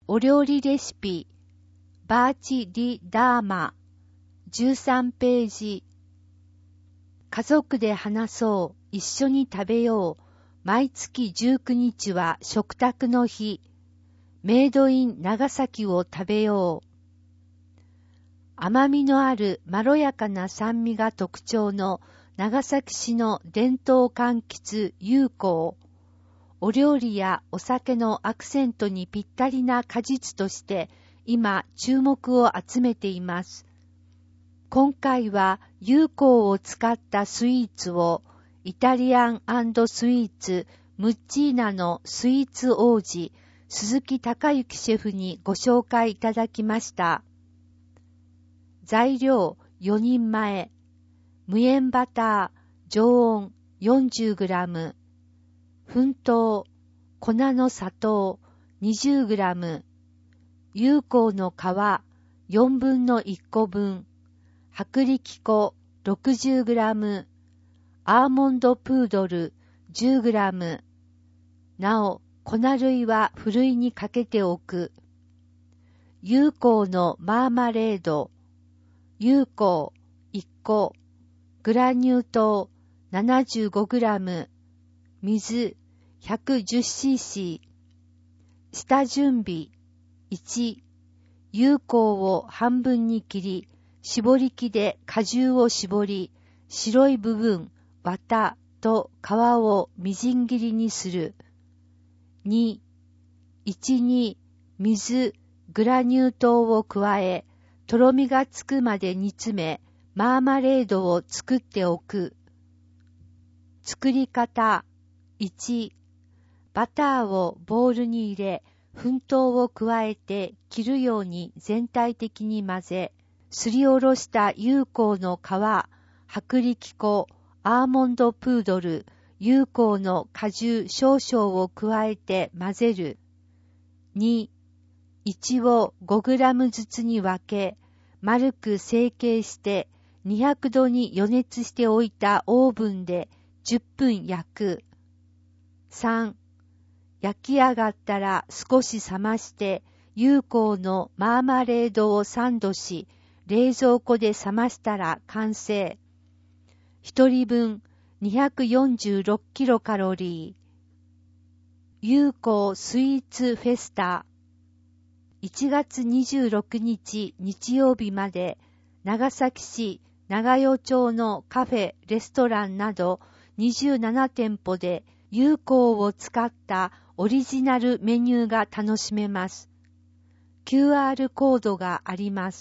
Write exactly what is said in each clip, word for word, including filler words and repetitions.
お料理レシピバーチ・ディ・ダーマじゅうさんページ。家族で話そう、一緒に食べよう。毎月じゅうくにちは食卓の日。メイドイン長崎を食べよう。甘みのあるまろやかな酸味が特徴の長崎市の伝統柑橘友好。お料理やお酒のアクセントにぴったりな果実として今注目を集めています。今回は友好を使ったスイーツをイタリアン&スイーツムッチーナのスイーツ王子鈴木孝之シェフにご紹介いただきました。材料よにんまえ、無塩バター常温 よんじゅうグラム、粉糖、粉の砂糖 にじゅうグラム、友好の皮よんぶんのいっこぶん、薄力粉 ろくじゅうグラム、アーモンドプードル じゅうグラム、なお粉類はふるいにかけておく。友好のマーマレード、友好いっこ、グラニュー糖 ななじゅうごグラム、水 ひゃくじゅっシーシー。下準備いち、友好を半分に切り、絞り器で果汁を絞り、白い部分、綿と皮をみじん切りにする。に、いちに水、グラニュー糖を加え、とろみがつくまで煮詰め、マーマレードを作っておく。作り方いち、バターをボウルに入れ、粉糖を加えて切るように全体的に混ぜ、すりおろした友好の皮、薄力粉、アーモンドプードル、友好の果汁少々を加えて混ぜる。に、いちをごグラムずつに分け、丸く成形してにひゃくどに予熱しておいたオーブンでじゅっぷん焼く。さん、焼き上がったら少し冷まして友好のマーマレードをサンドし、冷蔵庫で冷ましたら完成。ひとりぶんにひゃくよんじゅうろくキロカロリー。友好スイーツフェスタ。いちがつにじゅうろくにち日曜日まで長崎市長与町のカフェ、レストランなどにじゅうななてんぽで友好を使ったオリジナルメニューが楽しめます。キューアール コードがあります。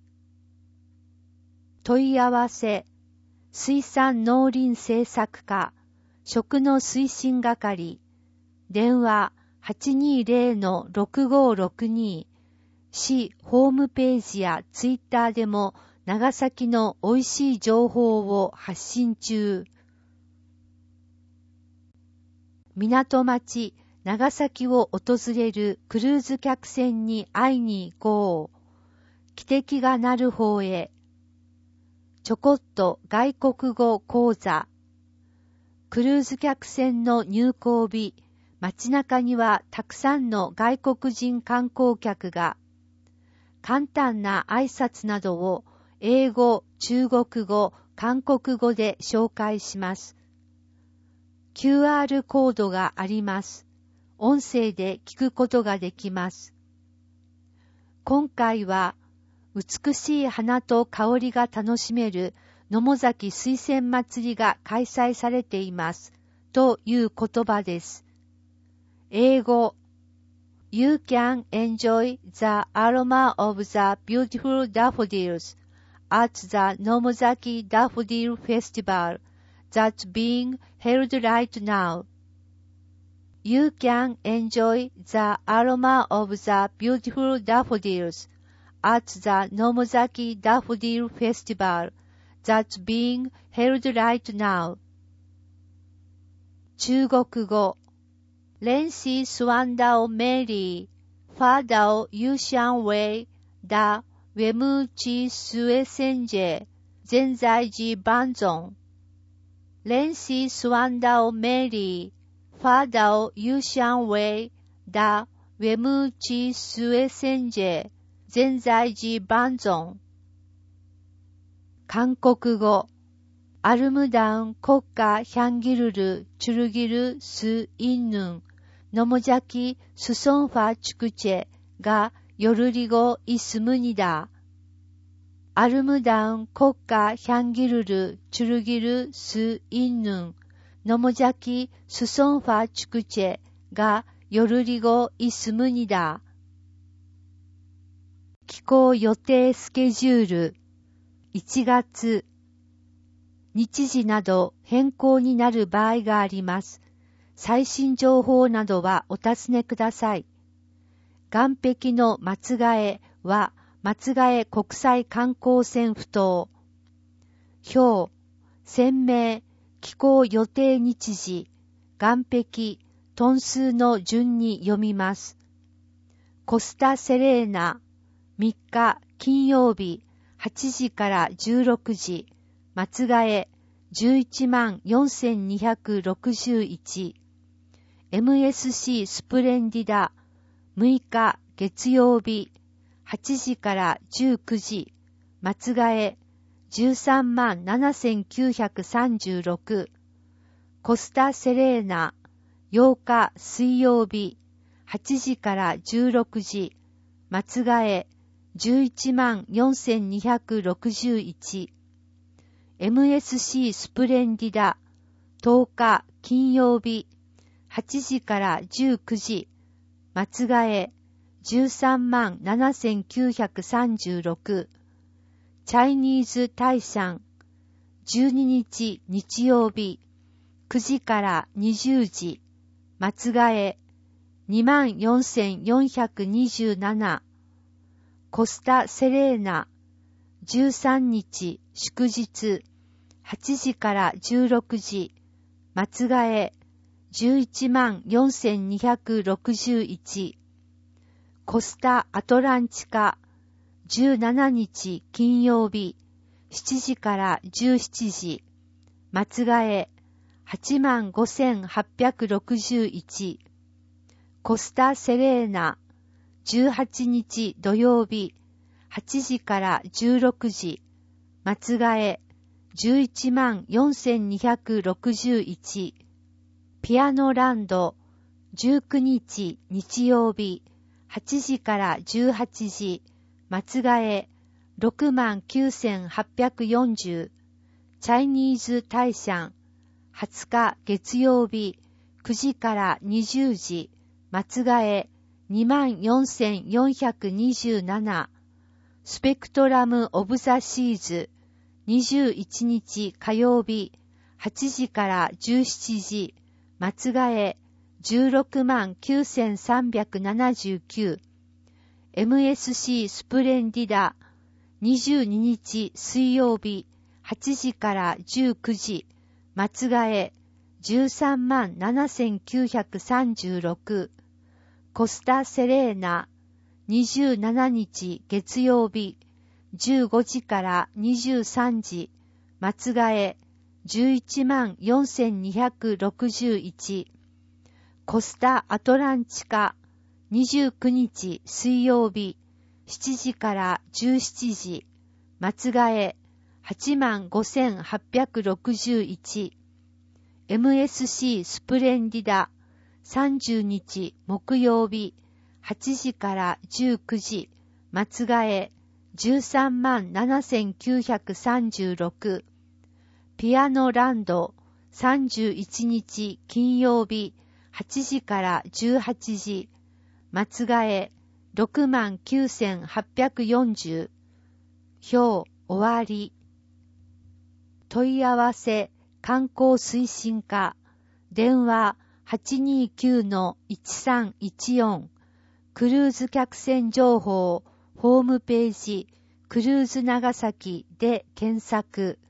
問い合わせ、水産農林政策課、食の推進係、電話 はちにーぜろ ろくごーろくに、市ホームページやツイッターでも長崎の美味しい情報を発信中。港町長崎を訪れるクルーズ客船に会いに行こう。汽笛が鳴る方へ。ちょこっと外国語講座。クルーズ客船の入港日、街中にはたくさんの外国人観光客が、簡単な挨拶などを英語、中国語、韓国語で紹介します。キューアール コードがあります。音声で聞くことができます。今回は、美しい花と香りが楽しめる野母崎水仙祭りが開催されています。という言葉です。英語 You can enjoy the aroma of the beautiful daffodils at the Nomozaki Daffodil Festival that's being held right now. You can enjoy the aroma of the beautiful daffodils at the Nomozaki Daffodil Festival that's being held right now. 中国語連시 수완다오 메리 파다오 유샹웨이 다 외무치 수에센제 젠자이지 반종連시 수완다오 메리 파다오 유샹웨이 다 ウェムチスエセンジェ、全在寺万尊。韓国語、アルムダン国家ヒャンギルルチュルギルスインヌン、ノモジャキスソンファチュクチェがヨルリゴイスムニダ。アルムダン国家ヒャンギルルチュルギルスインヌン、ノモジャキスソンファチュクチェがヨルリゴイスムニダ。寄港予定スケジュールいちがつ、日時など変更になる場合があります。最新情報などはお尋ねください。岸壁の松ヶ江は松ヶ江国際観光船埠頭。表、船名、寄港予定日時、岸壁、トン数の順に読みます。コスタセレーナ、みっか金曜日はちじからじゅうろくじ、松ヶ江じゅういちまんよんせんにひゃくろくじゅういち、エムエスシー スプレンディダむいか月曜日はちじからじゅうくじ、松ヶ江じゅうさんまんななせんきゅうひゃくさんじゅうろく、コスタセレーナようか水曜日はちじからじゅうろくじ、松ヶ江じゅういちまんよんせんにひゃくろくじゅういち、エムエスシー スプレンディダとおか金曜日はちじからじゅうくじ、松ヶ江じゅうさんまんななせんきゅうひゃくさんじゅうろく、チャイニーズ大社じゅうににち日曜日くじからにじゅうじ、松ヶ江にまんよんせんよんひゃくにじゅうなな、コスタセレーナじゅうさんにち祝日はちじからじゅうろくじ、松ヶ江じゅういちまんよんせんにひゃくろくじゅういち、コスタアトランチカじゅうしちにち金曜日しちじからじゅうしちじ、松ヶ江はちまんごせんはっぴゃくろくじゅういち、コスタセレーナじゅうはちにち土曜日はちじからじゅうろくじ、松ヶ江じゅういちまんよんせんにひゃくろくじゅういち、ピアノランドじゅうくにち日曜日はちじからじゅうはちじ、松ヶ江ろくまんきゅうせんはっぴゃくよんじゅう、チャイニーズ大社はつか月曜日くじからにじゅうじ、松ヶ江にまんよんせんよんひゃくにじゅうなな、スペクトラム・オブ・ザ・シーズにじゅういちにち火曜日はちじからじゅうしちじ、松ヶ江じゅうろくまんきゅうせんさんびゃくななじゅうきゅう、エムエスシー スプレンディダにじゅうににち水曜日はちじからじゅうくじ、松ヶ江じゅうさんまんななせんきゅうひゃくさんじゅうろく、コスタセレーナにじゅうしちにち月曜日じゅうごじからにじゅうさんじ、松ヶ江じゅういちまんよんせんにひゃくろくじゅういち、コスタアトランチカにじゅうくにち水曜日しちじからじゅうしちじ、松ヶ江はちまんごせんはっぴゃくろくじゅういち、エムエスシー スプレンディダさんじゅうにち木曜日はちじからじゅうくじ、松ヶ江じゅうさんまんななせんきゅうひゃくさんじゅうろく、ピアノランドさんじゅういちにち金曜日はちじからじゅうはちじ、松ヶ江ろくまんきゅうせんはっぴゃくよんじゅう、表終わり。問い合わせ観光推進課、電話 はちにきゅうのいちさんいちよん、クルーズ客船情報ホームページクルーズ長崎で検索。